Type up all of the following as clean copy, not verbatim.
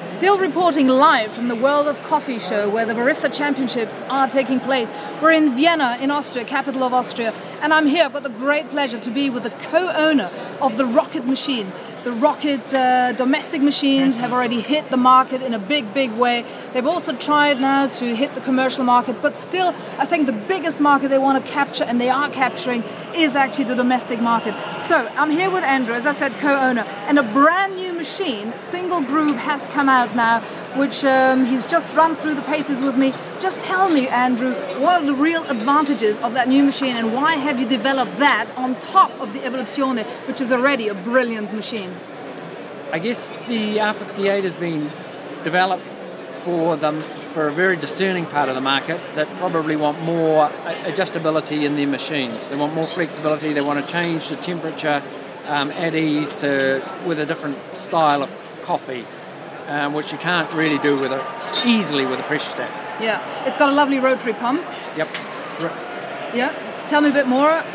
Still reporting live from the World of Coffee show where the Barista Championships are taking place. We're in Vienna in Austria, capital of Austria, and I'm here. I've got the great pleasure to be with the co-owner of the Rocket machine. The Rocket domestic machines have already hit the market in a big way. They've also tried now to hit the commercial market, but still I think the biggest market they want to capture, and they are capturing, is actually the domestic market. So I'm here with Andrew, as I said, co-owner, and a brand new machine, single groove, has come out now, which he's just run through the paces with me. Just tell me, Andrew, what are the real advantages of that new machine, and why have you developed that on top of the Evoluzione, which is already a brilliant machine? I guess the R58 has been developed for a very discerning part of the market that probably want more adjustability in their machines. They want more flexibility. They want to change the temperature at ease with a different style of coffee, which you can't really do easily with a pressure stack. Yeah, it's got a lovely rotary pump. Yep. Yeah. Tell me a bit more.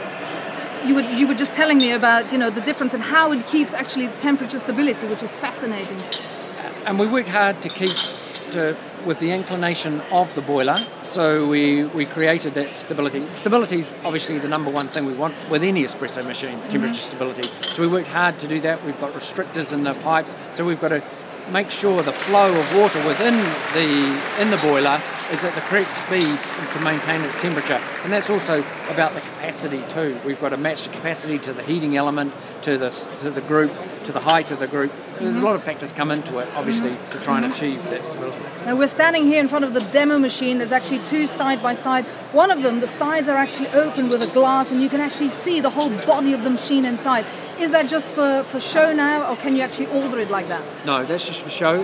You were just telling me about the difference and how it keeps actually its temperature stability, which is fascinating. And we work hard to keep with the inclination of the boiler, so we created that stability. Stability is obviously the number one thing we want with any espresso machine, temperature stability. So we worked hard to do that. We've got restrictors in the pipes, so we've got to make sure the flow of water within the boiler is at the correct speed to maintain its temperature. And that's also about the capacity too. We've got to match the capacity to the heating element, to the group, to the height of the group. There's a lot of factors come into it, obviously, to try and achieve that stability. Now we're standing here in front of the demo machine. There's actually two side by side. One of them, the sides are actually open with a glass, and you can actually see the whole body of the machine inside. Is that just for show now, or can you actually order it like that? No, that's just for show.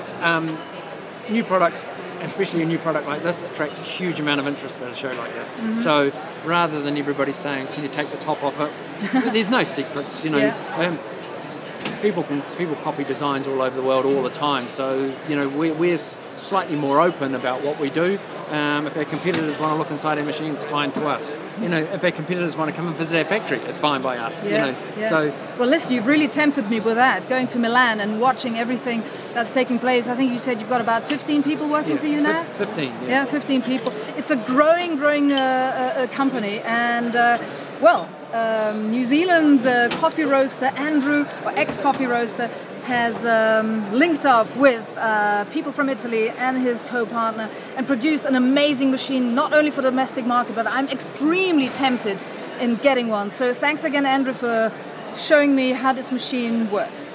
New products, especially a new product like this, attracts a huge amount of interest at a show like this. So rather than everybody saying, "Can you take the top off it?" There's no secrets, Yeah. People copy designs all over the world all the time. So we're slightly more open about what we do. If our competitors want to look inside our machine, it's fine to us. If our competitors want to come and visit our factory, it's fine by us. Yeah. So, well, listen, you've really tempted me with that. Going to Milan and watching everything that's taking place. I think you said you've got about 15 people working for you now. 15. Yeah, 15 people. It's a growing company, and New Zealand coffee roaster Andrew, or ex-coffee roaster, has linked up with people from Italy and his co-partner and produced an amazing machine, not only for the domestic market, but I'm extremely tempted in getting one. So thanks again, Andrew, for showing me how this machine works.